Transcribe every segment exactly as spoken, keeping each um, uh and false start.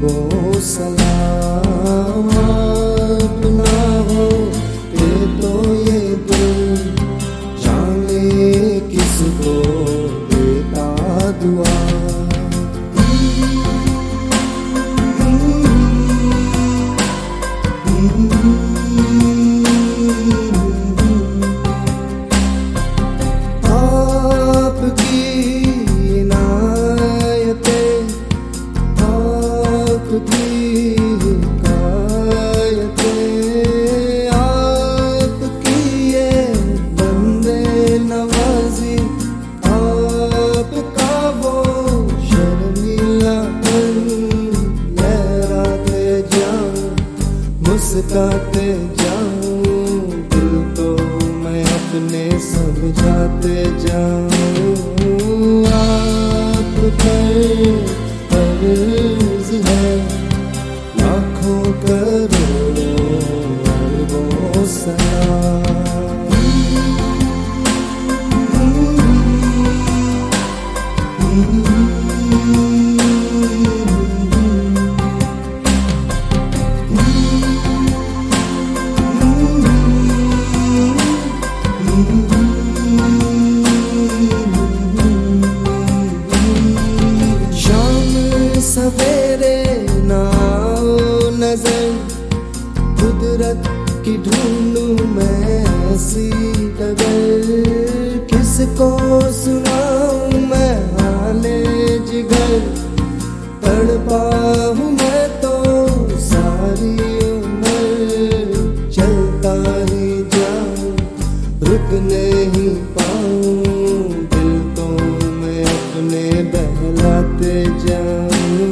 अरबों सलाम। आप ना हो तो ये दिल जाने किसको देता दुआ। आपकी इनायतें, आपकी हिकायतें, आपकी ये बंदे नवाजी, आपका वो शर्मिलापन लहराते जाऊं, मुस्काते जाऊं, दिल तो मैं अपने समझाते जाऊं। आप पर फर्ज है लाखों करोड़ों अरबों सलाम। सवेरे ना नजर कुदरत की ढूंढूं मैं ऐसी डगर, किसको सुनाऊं मैं हाले जिगर। तड़पा हूँ मैं तो सारी उम्र, चलता ही जाऊं रुक नहीं पाऊं, दिल तो मैं अपने बहलाते जाऊं।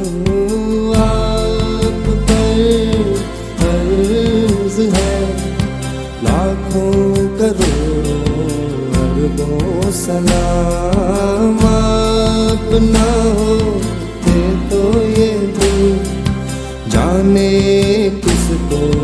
आप पर फर्ज है लाखों करोड़ों अरबों सलाम। आप ना होते तो ये दिल जाने किसको